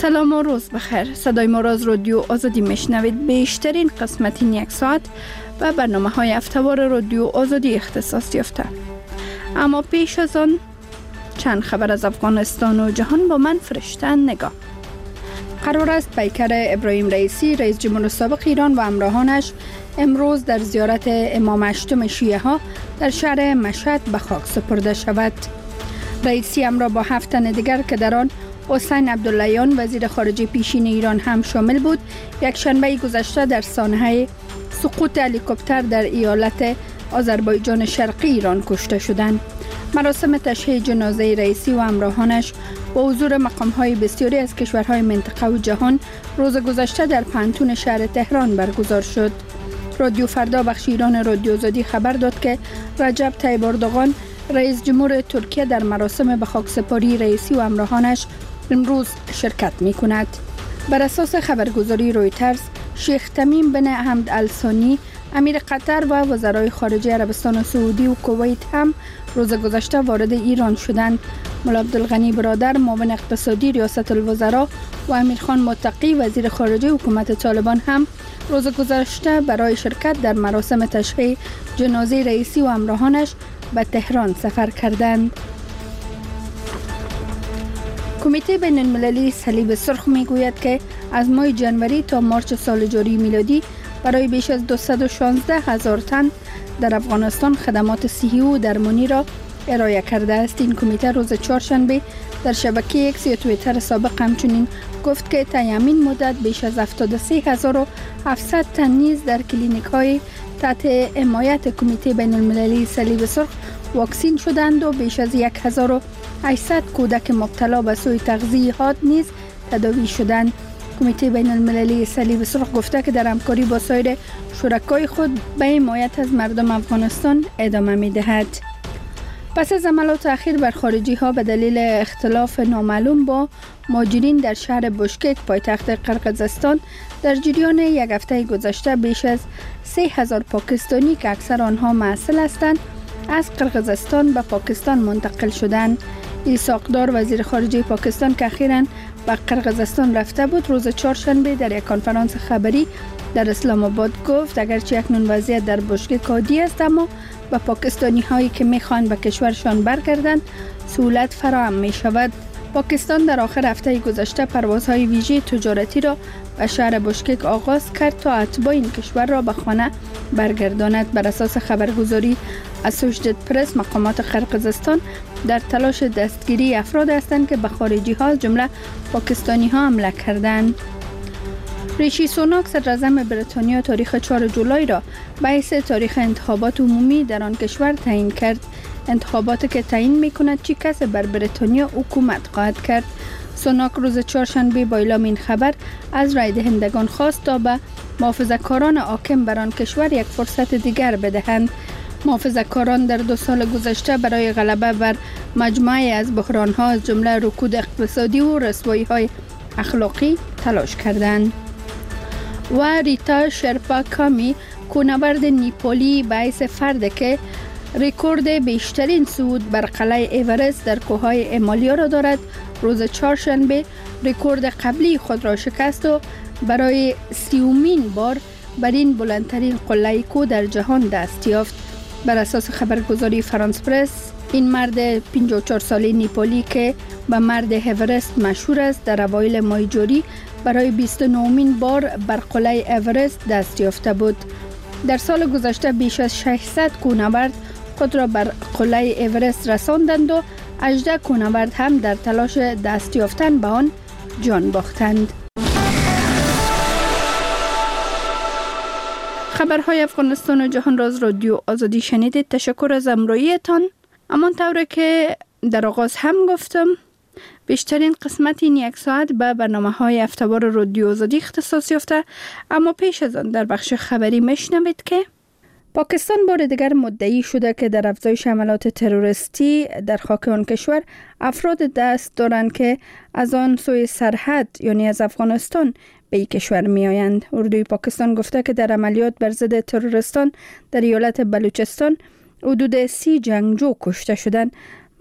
سلام و روز بخیر. صدای ما را از رادیو آزادی میشنوید. بیشترین قسمت این یک ساعت و برنامه های هفته‌وار رادیو آزادی اختصاص یافته. اما پیش از آن چند خبر از افغانستان و جهان با من فرشته نگاه. قرار است پیکر ابراهیم رئیسی رئیس جمهور سابق ایران و همراهانش امروز در زیارت امام هشتم شیعه ها در شهر مشهد به خاک سپرده شود. رئیسی همراه با 7 تن دیگر که در آن حسین عبداللهیان وزیر خارجه پیشین ایران هم شامل بود، یک شنبه گذشته در سانحه سقوط هلیکوپتر در ایالت آذربایجان شرقی ایران کشته شدند. مراسم تشییع جنازه رئیسی و همراهانش با حضور مقام‌های بسیاری از کشورهای منطقه و جهان روز گذشته در پانتون شهر تهران برگزار شد. رادیو فردا بخش ایران رادیو آزادی خبر داد که رجب طیب اردوغان رئیس جمهور ترکیه در مراسم به خاکسپاری رئیسی و همراهانش امروز شرکت می‌کند. بر اساس خبرگزاری رویترز، شیخ تمیم بن حمد الثانی امیر قطر و وزرای خارجه عربستان سعودی و کویت هم روز گذشته وارد ایران شدند. مولا عبدالغنی برادر معاون اقتصادی ریاست الوزراء و امیرخان متقی وزیر خارجه حکومت طالبان هم روز گذشته برای شرکت در مراسم تشییع جنازه رئیسی و همراهانش به تهران سفر کردند. کمیته بین المللی صلیب سرخ میگوید که از ماه جنوری تا مارچ سال جاری میلادی برای بیش از 216,000 تن در افغانستان خدمات صحی و درمانی را ارائه کرده است. این کمیته روز چهارشنبه در شبکه اکس یا توییتر سابق همچنین گفت که طی همین مدت بیش از 73,700 تن نیز در کلینیک‌های تحت حمایت کمیته بین المللی صلیب سرخ واکسین شدند و بیش از 1,800 کودک مبتلا به سوء تغذیه حاد نیز تداوی شدند. کمیته بین المللی صلیب سرخ گفته که در همکاری با سایر شرکای خود به حمایت از مردم افغانستان ادامه می‌دهد. پس از حملات اخیر بر خارجی ها به دلیل اختلاف نامعلوم با مهاجرین در شهر بشکک پایتخت قرقیزستان، در جریان یک هفته گذشته بیش از 3,000 پاکستانی که اکثر آنها محصل هستند از قرقیزستان به پاکستان منتقل شدند. ایساقدار وزیر خارجه پاکستان که اخیراً به قرقیزستان رفته بود، روز چهارشنبه در یک کنفرانس خبری در اسلام آباد گفت اگرچه اکنون وضعیت در بشکک عادی است، اما به پاکستانی هایی که میخوان به کشورشان برگردند سهولت فراهم می شود. پاکستان در آخر هفته گذشته پروازهای ویژه تجارتی را به شهر بشکک آغاز کرد تا اتباع این کشور را به خانه برگرداند. بر اساس خبرگزاری اسوشیتد پرس، مقامات قرقیزستان در تلاش دستگیری افراد هستند که به خارجی ها از جمله پاکستانی ها حمله کردند. ریشی سوناک صدراعظم بریتانیا تاریخ 4 جولای را به حیث تاریخ انتخابات عمومی در آن کشور تعیین کرد. انتخاباتی که تعیین می‌کند چه کسی بر بریتانیا حکومت خواهد کرد. سوناک روز چهارشنبه با اعلام این خبر از رای دهندگان خواست تا به محافظه‌کاران حاکم بر آن کشور یک فرصت دیگر بدهند. محافظه‌کاران در 2 سال گذشته برای غلبه بر مجموعه از بحران‌ها از جمله رکود اقتصادی و رسوایی‌های اخلاقی تلاش کردند. و ریتا شرپا کامی، کوهنورد نیپالی به حیث فردی که رکورد بیشترین صعود بر قلعه ایورست در کوههای هیمالیا را دارد، روز چهارشنبه رکورد قبلی خود را شکست و برای 30مین بار بر این بلندترین قله کوه در جهان دست یافت. بر اساس خبرگزاری فرانس پرس، این مرد 54 ساله نیپالی که به مرد ایورست مشهور است، در اوایل ماه جاری برای 29مین بار بر قله ایورست دست یافته بود. در سال گذشته بیش از 600 کوهنورد خود را بر قله ایورست رساندند و 18 کوهنورد هم در تلاش دست یافتن به آن جان باختند. خبرهای افغانستان و جهان را از رادیو آزادی شنیدید. تشکر از همراهیتان. همانطور که در آغاز هم گفتم، بیشترین قسمت این یک ساعت به برنامه‌های هفته‌وار رادیو آزادی اختصاص یافته. اما پیش از آن در بخش خبری میشنوید که پاکستان بار دیگر مدعی شده که در افزایش حملات تروریستی در خاک آن کشور افراد دست دارند که از آن سوی سرحد یعنی از افغانستان به این کشور می آیند. اردوی پاکستان گفته که در عملیات بر ضد تروریستان در ایالت بلوچستان حدود 30 جنگجو کشته شدند.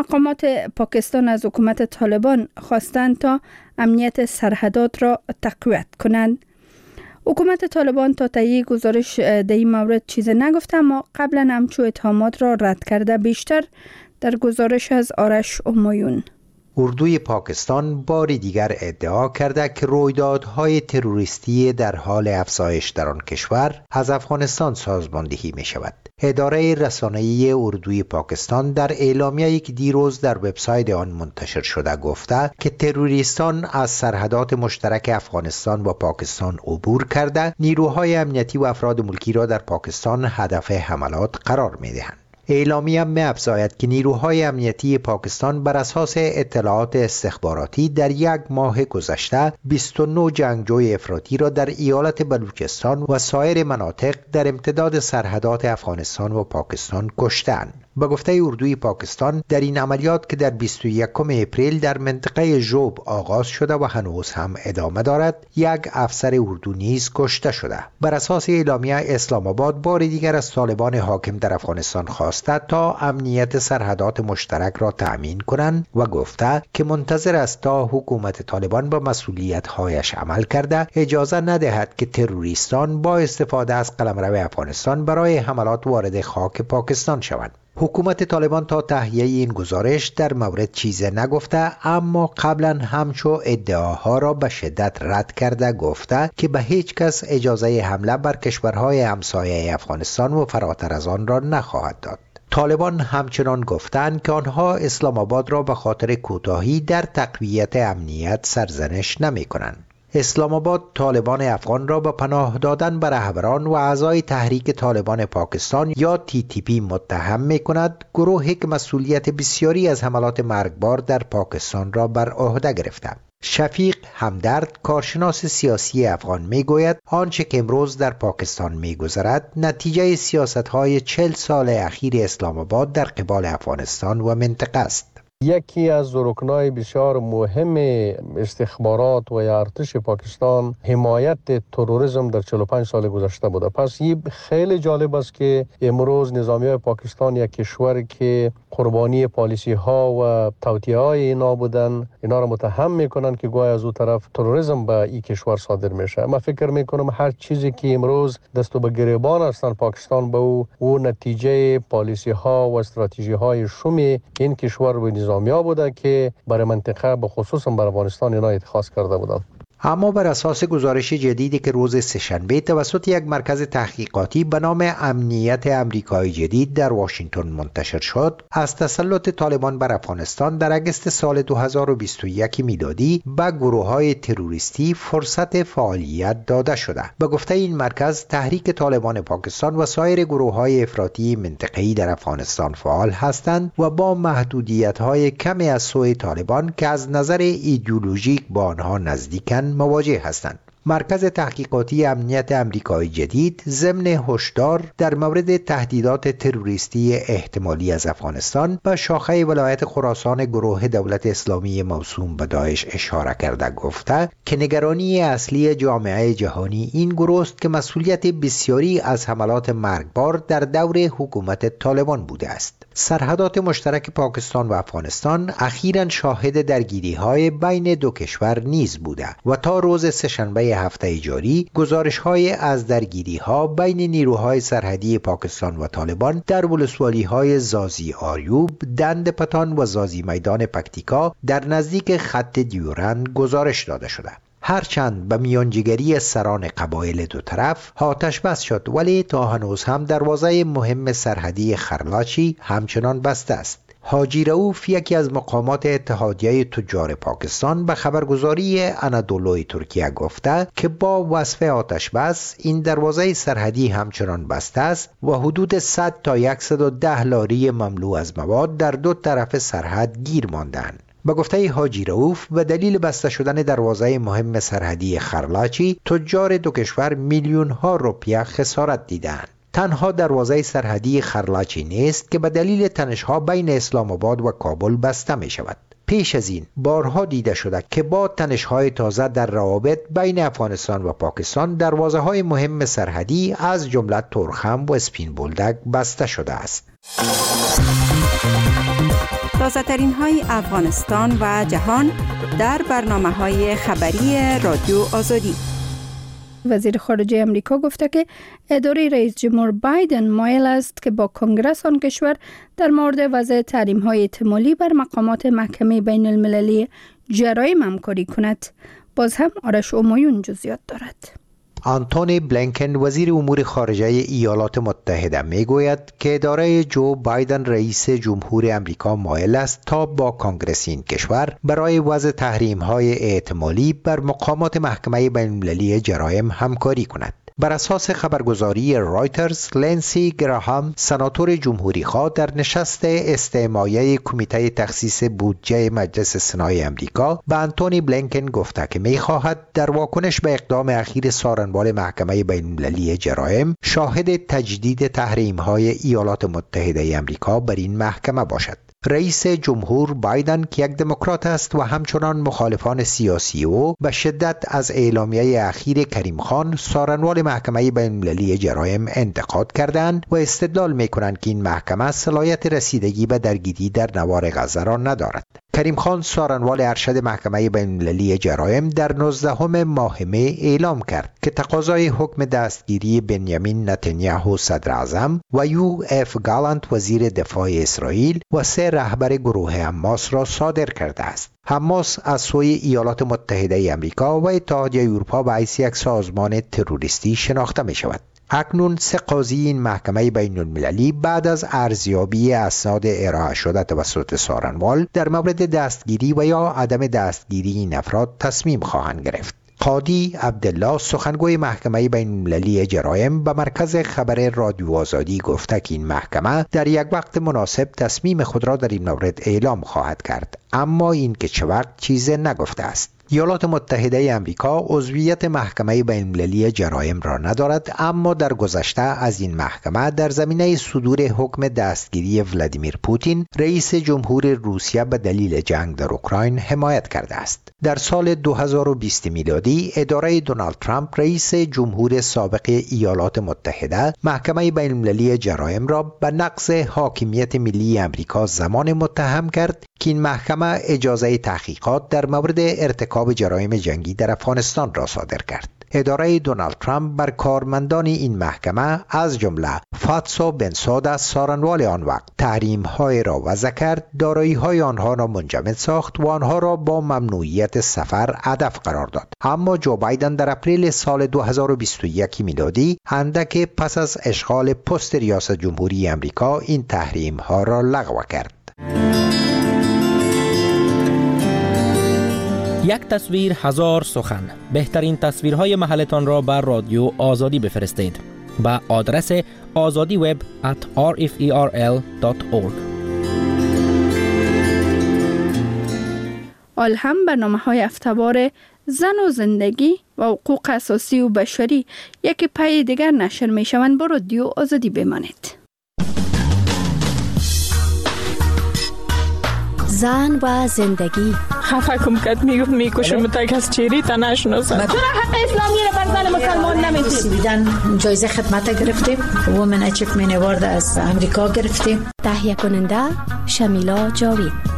مقامات پاکستان از حکومت طالبان خواستند تا امنیت سرحدات را تقویت کنند. حکومت طالبان تا تهیه گزارش در این مورد چیز نگفته، اما قبلا همچو اتهامات را رد کرده. بیشتر در گزارش از آرش همایون. اردوی پاکستان باری دیگر ادعا کرده که رویدادهای تروریستی در حال افزایش در آن کشور از افغانستان سازماندهی می شود. اداره رسانه‌ای اردوی پاکستان در اعلامیه‌ای که دیروز در وبسایت آن منتشر شده گفته که تروریستان از سرحدات مشترک افغانستان و پاکستان عبور کرده نیروهای امنیتی و افراد ملکی را در پاکستان هدف حملات قرار می‌دهند. اعلامیه می‌افزاید که نیروهای امنیتی پاکستان بر اساس اطلاعات استخباراتی در یک ماه گذشته 29 جنگجوی افراطی را در ایالت بلوچستان و سایر مناطق در امتداد سرحدات افغانستان و پاکستان کشتند. به گفته اردوی پاکستان در این عملیات که در 21 اپریل در منطقه ژوب آغاز شده و هنوز هم ادامه دارد، یک افسر اردو نیز کشته شده. بر اساس اعلامیه اسلام آباد بار دیگر از طالبان حاکم در افغانستان خواسته تا امنیت سرحدات مشترک را تأمین کنند و گفته که منتظر است تا حکومت طالبان به مسئولیت‌هایش عمل کرده اجازه ندهد که تروریستان با استفاده از قلمرو افغانستان برای حملات وارد خاک پاکستان شوند. حکومت طالبان تا تهیه این گزارش در مورد چیزی نگفته، اما قبلا همچو ادعاها را به شدت رد کرده گفته که به هیچ کس اجازه حمله بر کشورهای همسایه افغانستان و فراتر از آن را نخواهد داد. طالبان همچنان گفتند که آنها اسلام آباد را به خاطر کوتاهی در تقویت امنیت سرزنش نمی کنند. اسلام آباد طالبان افغان را به پناه دادن به رهبران و اعضای تحریک طالبان پاکستان یا TTP متهم می کند، گروهی که مسئولیت بسیاری از حملات مرگبار در پاکستان را بر عهده گرفته. شفیق همدرد، کارشناس سیاسی افغان، می گوید آنچه که امروز در پاکستان می گذرد نتیجه سیاست‌های 40 سال اخیر اسلام آباد در قبال افغانستان و منطقه است. یکی از رکنای بسیار مهم استخبارات و ارتش پاکستان حمایت تروریسم در 45 سال گذشته بوده. پس این خیلی جالب است که امروز نظامیای پاکستان یک کشور که قربانی پالیسی ها و توطئه های اینا بودن، اینا را متهم میکنن که گویا از اون طرف تروریسم به این کشور صادر میشه. من فکر میکنم هر چیزی که امروز دست به گریبان هستن پاکستان به او نتیجه پالیسی ها و استراتژی های شوم این کشور و نظامیا بوده که برای منطقه به خصوص برای افغانستان اینا اتخاذ کرده بودن. اما بر اساس گزارش جدیدی که روز سه‌شنبه توسط یک مرکز تحقیقاتی به نام امنیت امریکای جدید در واشنگتن منتشر شد، از تسلط طالبان بر افغانستان در اگست سال 2021 میلادی به گروه‌های تروریستی فرصت فعالیت داده شده. به گفته این مرکز، تحریک طالبان پاکستان و سایر گروه‌های افراطی منطقه‌ای در افغانستان فعال هستند و با محدودیت‌های کمی از سوی طالبان که از نظر ایدئولوژیک با آنها نزدیکند مواجه هستند. مرکز تحقیقاتی امنیت امریکای جدید ضمن هشدار در مورد تهدیدات تروریستی احتمالی از افغانستان به شاخه ولایت خراسان گروه دولت اسلامی موسوم به داعش اشاره کرده گفته که نگرانی اصلی جامعه جهانی این گروه است که مسئولیت بسیاری از حملات مرگبار در دور حکومت طالبان بوده است. سرحدات مشترک پاکستان و افغانستان اخیراً شاهد درگیری‌های بین دو کشور نیز بوده و تا روز سه‌شنبه هفته جاری گزارش‌های از درگیری‌ها بین نیروهای سرحدی پاکستان و طالبان در ولسوالی‌های زازی آریوب، دند پتان و زازی میدان پکتیکا در نزدیک خط دیورند گزارش داده شده. هرچند به میانجیگری سران قبایل دو طرف آتش بس شد، ولی تا هنوز هم دروازه مهم سرحدی خرلاچی همچنان بسته است. حاجی رؤوف، یکی از مقامات اتحادیه تجار پاکستان، به خبرگزاری انادولوی ترکیه گفته که با وصف آتش بس این دروازه سرحدی همچنان بسته است و حدود 100 تا 110 لاری مملو از مواد در دو طرف سرحد گیر ماندند. به گفته حاجی رؤوف، به دلیل بسته شدن دروازه مهم سرحدی خرلاچی تجار دو کشور میلیون ها روپیه خسارت دیدند. تنها دروازه سرحدی خرلاچی نیست که به دلیل تنش‌ها بین اسلام آباد و کابل بسته می شود. پیش از این بارها دیده شده که با تنش‌های تازه در روابط بین افغانستان و پاکستان دروازه‌های مهم سرحدی از جمله تورخم و اسپین بولدک بسته شده است. تازه ترین های افغانستان و جهان در برنامه‌های خبری رادیو آزادی. وزیر خارجه امریکا گفته که اداره رئیس جمهور بایدن مایل است که با کنگره آن کشور در مورد وضع تحریم‌های احتمالی بر مقامات محکمه بین المللی جرایم همکاری کند. باز هم آرش اومایون جزئیات دارد. آنتونی بلینکن وزیر امور خارجه ایالات متحده میگوید که اداره جو بایدن رئیس جمهور امریکا مایل است تا با کنگره این کشور برای وضع تحریم‌های احتمالی بر مقامات محکمه بین المللی جرایم همکاری کند. بر اساس خبرگزاری رایترز، لنسی گراهام، سناتور جمهوری خواه در نشست استماعی کمیته تخصیص بودجه مجلس سنای امریکا به آنتونی بلینکن گفته که می‌خواهد در واکنش به اقدام اخیر سارنوال محکمه بین المللی جرایم شاهد تجدید تحریم‌های ایالات متحده امریکا بر این محکمه باشد. رئیس جمهور بایدن که یک دموکرات است و همچنان مخالفان سیاسی او به شدت از اعلامیه اخیر کریم خان سارنوال محکمه بین المللی جرایم انتقاد کردند و استدلال می‌کنند که این محکمه صلاحیت رسیدگی به درگیری در نوار غزه را ندارد. کریم خان سارنوال ارشد محکمه بین المللی جرایم در 19 ماه می اعلام کرد که تقاضای حکم دستگیری بنیامین نتانیاهو صدر اعظم و یو اف گالانت وزیر دفاع اسرائیل و 3 رهبر گروه حماس را صادر کرده است. حماس از سوی ایالات متحده امریکا و اتحادیه اروپا به حیث یک سازمان تروریستی شناخته می شود. اکنون 3 قاضی این محکمه بین المللی بعد از ارزیابی اسناد ارائه شده توسط سارنوال در مورد دستگیری و یا عدم دستگیری این افراد تصمیم خواهند گرفت. قاضی عبدالله سخنگوی محکمه بین المللی جرایم به مرکز خبر رادیو آزادی گفته که این محکمه در یک وقت مناسب تصمیم خود را در این مورد اعلام خواهد کرد، اما این که چه وقت چیزی نگفته است. ایالات متحده امریکا عضویت محکمه بین المللی جرایم را ندارد، اما در گذشته از این محکمه در زمینه صدور حکم دستگیری ولادیمیر پوتین رئیس جمهور روسیه به دلیل جنگ در اوکراین حمایت کرده است. در سال 2020 میلادی اداره دونالد ترامپ رئیس جمهور سابق ایالات متحده محکمه بین المللی جرایم را به نقض حاکمیت ملی امریکا زمان متهم کرد که این محکمه اجازه تحقیقات در مورد ارتکاب جرایم جنگی در افغانستان را صادر کرد. اداره دونالد ترامپ بر کارمندان این محکمه از جمله فاتسو بنسود از سارنوال آن وقت تحریم‌های را وضع کرد، دارایی‌های آنها را منجمد ساخت و آنها را با ممنوعیت سفر هدف قرار داد. اما جو بایدن در اپریل سال 2021 میلادی اندک پس از اشغال پست ریاست جمهوری امریکا این تحریم‌ها را لغو کرد. یک تصویر هزار سخن. بهترین تصویرهای محلتان را بر رادیو آزادی بفرستید به آدرس azadiweb@rferl.org. آل هم برنامه‌های هفته‌وار زن و زندگی و حقوق اساسی و بشری یک پای دیگر نشر می‌شوند. با رادیو آزادی بمانید. زن و زندگی. خفه کم کد میکشم تا کس چیری تا نشناسن. چرا حق اسلامی را بر زن مسلمان نمیدید؟ بیدن جایزه خدمت گرفتیم. وومن اچیومنت اوارد از امریکا گرفتیم. تهیه کننده شمیلا جاوید.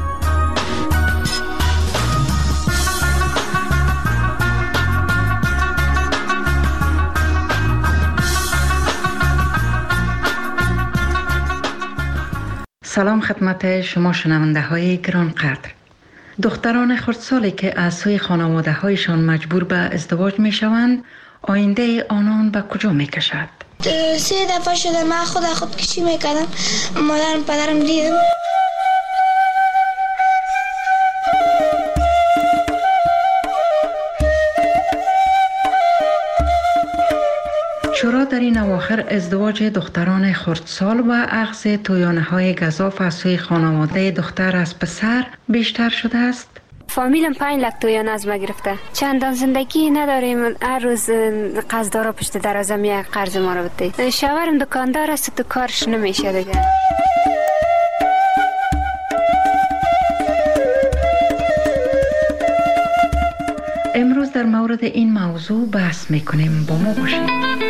سلام خدمت شما شنونده های گرانقدر. دختران خردسالی که از سوی خانواده هایشان مجبور به ازدواج می شوند، آینده آنان به کجا می کشد؟ 3 دفعه شده من خودکشی میکردم. مادرم پدرم دیدم. چرا در این اواخر ازدواج دختران خردسال و اخذ تویانه‌های گزاف از سوی خانواده دختر از پسر بیشتر شده است؟ فامیلم 5 لک تویانه از ما گرفته. چندان زندگی نداریم. هر روز قرضدارا پشت درازم یک قرض ما رو بده. شوهرم دکاندار است، تو کارش نمیشه دیگه. امروز در مورد این موضوع بحث میکنیم. با ما باشید.